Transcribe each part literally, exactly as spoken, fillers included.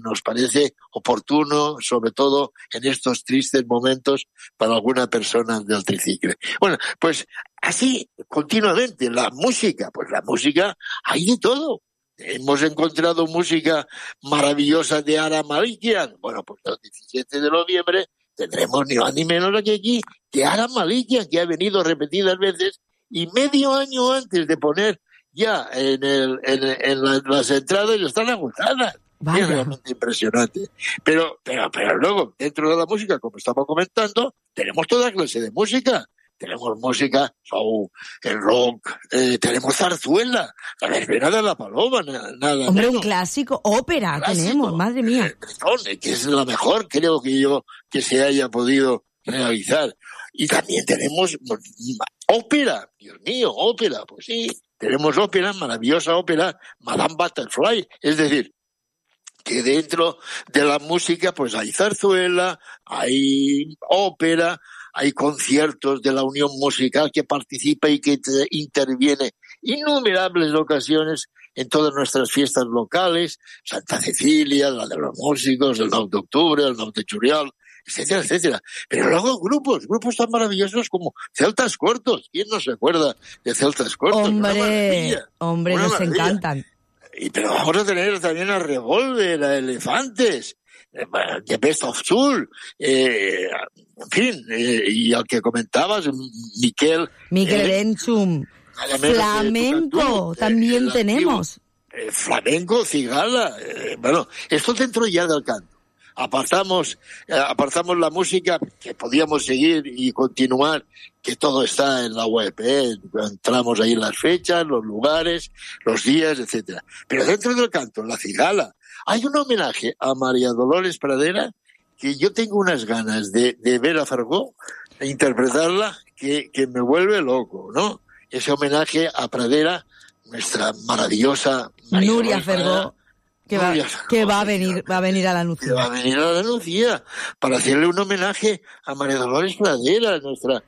nos parece oportuno, sobre todo en estos tristes momentos para alguna persona del tricicle. Bueno, pues así continuamente, la música, pues la música hay de todo. Hemos encontrado música maravillosa de Ara Malikian. Bueno, pues el diecisiete de noviembre tendremos ni más ni menos que aquí que Ara Malikian, que ha venido repetidas veces, y medio año antes de poner ya en, el, en, en la, las entradas ya están agotadas. Vaya. Es realmente impresionante. Pero, pero, pero luego, dentro de la música, como estamos comentando, tenemos toda clase de música. Tenemos música, soul, el rock, eh, tenemos zarzuela, la verbena de la paloma, nada, nada Hombre, menos. un clásico, ópera Clásico. tenemos, madre mía. El Bretón, que es la mejor, creo que yo, que se haya podido realizar. Y también tenemos ópera, Dios mío, ópera, pues sí, tenemos ópera, maravillosa ópera, Madame Butterfly, es decir, que dentro de la música pues hay zarzuela, hay ópera, hay conciertos de la Unión Musical que participa y que te interviene innumerables ocasiones en todas nuestras fiestas locales, Santa Cecilia, la de los músicos, el nueve de octubre, el nueve de Juliol, etcétera, etcétera. Pero luego grupos, grupos tan maravillosos como Celtas Cortos. ¿Quién no se acuerda de Celtas Cortos? Hombre, hombre, Una nos maravilla. encantan. Y, pero vamos a tener también a Revolver, a Elefantes, The Best of Soul, eh, en fin, eh, y al que comentabas, Miquel. Miquel eh, Erenchum. Flamenco, Tucatú, también eh, tenemos. Eh, flamenco, cigala, eh, bueno, esto dentro ya del canto. Apartamos, eh, apartamos la música, que podíamos seguir y continuar, que todo está en la web, ¿eh? Entramos ahí las fechas, los lugares, los días, etcétera. Pero dentro del canto, la cigala, hay un homenaje a María Dolores Pradera, que yo tengo unas ganas de, de ver a Fargó, e interpretarla, que, que me vuelve loco, ¿no? Ese homenaje a Pradera, nuestra maravillosa María Nuria Dolores Pradera, Fergó, que va, Nuria que va a Fergó, venir, va a venir a la que va a Nucía. venir a la Nucía para hacerle un homenaje a María Dolores Pradera, nuestra...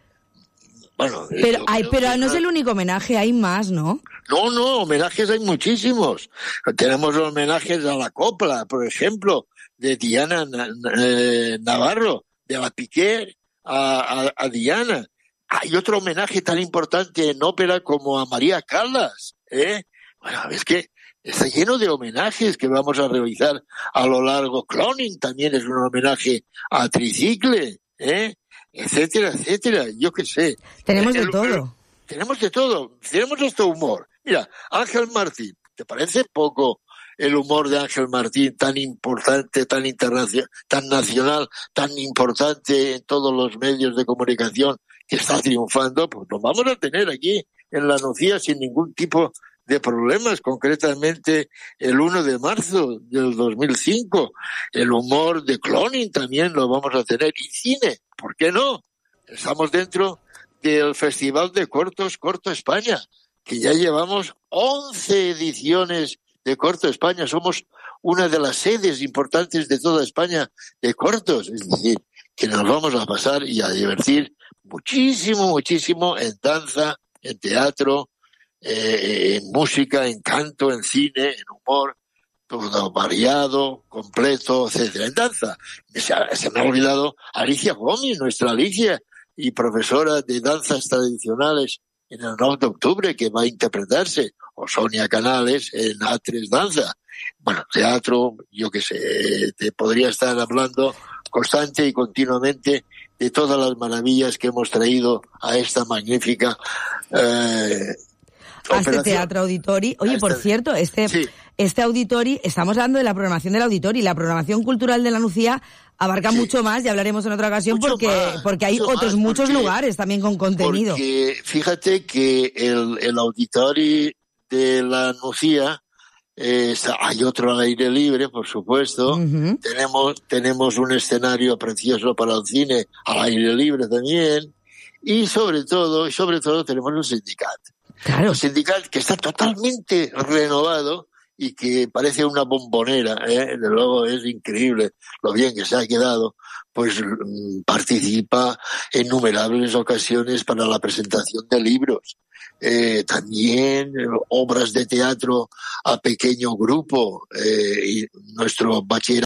Bueno, Pero, yo hay, creo pero que no es una- el único homenaje, hay más, ¿no? No, no, homenajes hay muchísimos. Tenemos homenajes a la copla, por ejemplo, de Diana Na- eh, Navarro, de la Piquer a, a, a Diana. Hay otro homenaje tan importante en ópera como a María Callas, ¿eh? Bueno, es que está lleno de homenajes que vamos a realizar a lo largo. Cloning también es un homenaje a Tricicle, ¿eh? Etcétera, etcétera, yo qué sé. Tenemos de El- todo. Tenemos de todo, tenemos hasta humor. Mira, Ángel Martín, ¿te parece poco el humor de Ángel Martín, tan importante, tan internacional, tan nacional, tan importante en todos los medios de comunicación, que está triunfando? Pues lo vamos a tener aquí en la Nucía sin ningún tipo de problemas, concretamente el uno de marzo del dos mil cinco. El humor de Cloning también lo vamos a tener. Y cine, ¿por qué no? Estamos dentro del Festival de Cortos Corto España, que ya llevamos once ediciones de Corto España. Somos una de las sedes importantes de toda España de cortos. Es decir, que nos vamos a pasar y a divertir muchísimo, muchísimo en danza, en teatro, eh, en música, en canto, en cine, en humor, todo variado, completo, etcétera. En danza, se, ha, se me ha olvidado Alicia Gómez, nuestra Alicia, y profesora de danzas tradicionales en el nueve de octubre, que va a interpretarse, o Sonia Canales en A tres Danza. Bueno, teatro, yo qué sé, te podría estar hablando constante y continuamente de todas las maravillas que hemos traído a esta magnífica eh, A este operación. teatro auditori. Oye, A por este- cierto, este, Sí. este auditori, estamos hablando de la programación del auditori. La programación cultural de la Nucía abarca Sí. mucho más, y hablaremos en otra ocasión, Mucho porque, más, porque hay mucho otros más, muchos porque- lugares también con contenido. Porque fíjate que el, el auditori de la Nucía, eh, está- hay otro al aire libre, por supuesto. Ujú. Tenemos, tenemos un escenario precioso para el cine al aire libre también. Y sobre todo, sobre todo tenemos un sindicato. Claro. Un sindicato que está totalmente renovado y que parece una bombonera, ¿eh? De luego es increíble lo bien que se ha quedado. Pues mm, participa en innumerables ocasiones para la presentación de libros. Eh, también eh, obras de teatro a pequeño grupo. Eh, y nuestro bachillerato